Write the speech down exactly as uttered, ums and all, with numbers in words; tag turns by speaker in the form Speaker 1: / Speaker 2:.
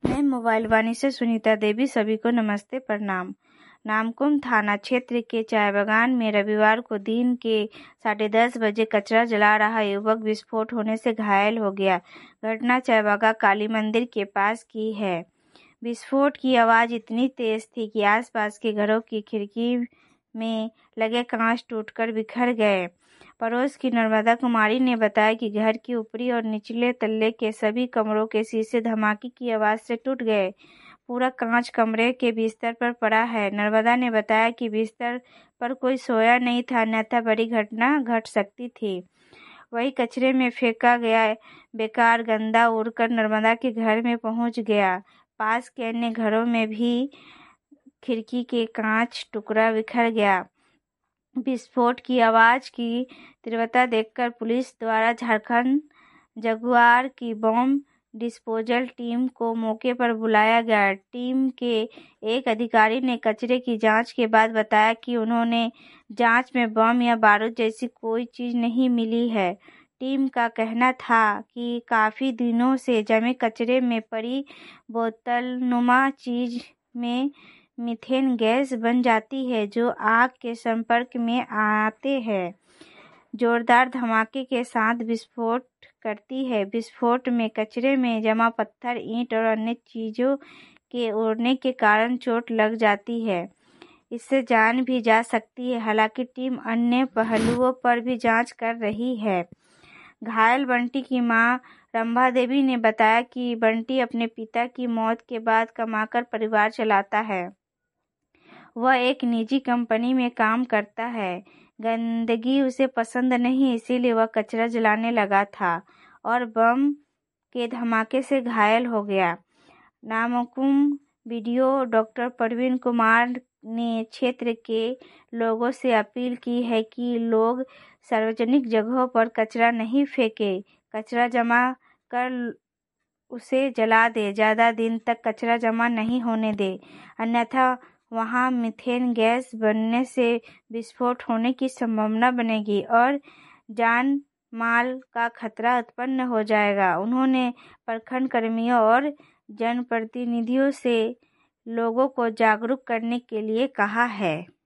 Speaker 1: मैं मोबाइल वाणी से सुनीता देवी। सभी को नमस्ते, प्रणाम। नामकुम थाना क्षेत्र के चाय बागान में रविवार को दिन के साढ़े दस बजे कचरा जला रहा युवक विस्फोट होने से घायल हो गया। घटना चाय बागान काली मंदिर के पास की है। विस्फोट की आवाज़ इतनी तेज थी कि आसपास के घरों की खिड़की में लगे कांच टूटकर बिखर गए। पड़ोस की नर्मदा कुमारी ने बताया कि घर की ऊपरी और निचले तल्ले के सभी कमरों के शीशे धमाके की आवाज़ से टूट गए। पूरा कांच कमरे के बिस्तर पर पड़ा है। नर्मदा ने बताया कि बिस्तर पर कोई सोया नहीं था, अन्यथा बड़ी घटना घट सकती थी। वही कचरे में फेंका गया बेकार गंदा उड़कर नर्मदा के घर में पहुंच गया। पास के अन्य घरों में भी खिड़की के कांच टुकड़ा बिखर गया। विस्फोट की आवाज़ की तीव्रता देखकर पुलिस द्वारा झारखंड जगुआर की बम डिस्पोजल टीम को मौके पर बुलाया गया। टीम के एक अधिकारी ने कचरे की जांच के बाद बताया कि उन्होंने जांच में बम या बारूद जैसी कोई चीज़ नहीं मिली है। टीम का कहना था कि काफ़ी दिनों से जमे कचरे में पड़ी बोतलनुमा चीज़ में मीथेन गैस बन जाती है, जो आग के संपर्क में आते हैं जोरदार धमाके के साथ विस्फोट करती है। विस्फोट में कचरे में जमा पत्थर, ईंट और अन्य चीज़ों के उड़ने के कारण चोट लग जाती है। इससे जान भी जा सकती है। हालांकि टीम अन्य पहलुओं पर भी जांच कर रही है। घायल बंटी की मां रंभा देवी ने बताया कि बंटी अपने पिता की मौत के बाद कमाकर परिवार चलाता है। वह एक निजी कंपनी में काम करता है। गंदगी उसे पसंद नहीं, इसीलिए वह कचरा जलाने लगा था और बम के धमाके से घायल हो गया। नामकुम वीडियो डॉक्टर प्रवीण कुमार ने क्षेत्र के लोगों से अपील की है कि लोग सार्वजनिक जगहों पर कचरा नहीं फेंके। कचरा जमा कर उसे जला दे। ज़्यादा दिन तक कचरा जमा नहीं होने दे, अन्यथा वहां मीथेन गैस बनने से विस्फोट होने की संभावना बनेगी और जान माल का खतरा उत्पन्न हो जाएगा। उन्होंने प्रखंड कर्मियों और जनप्रतिनिधियों से लोगों को जागरूक करने के लिए कहा है।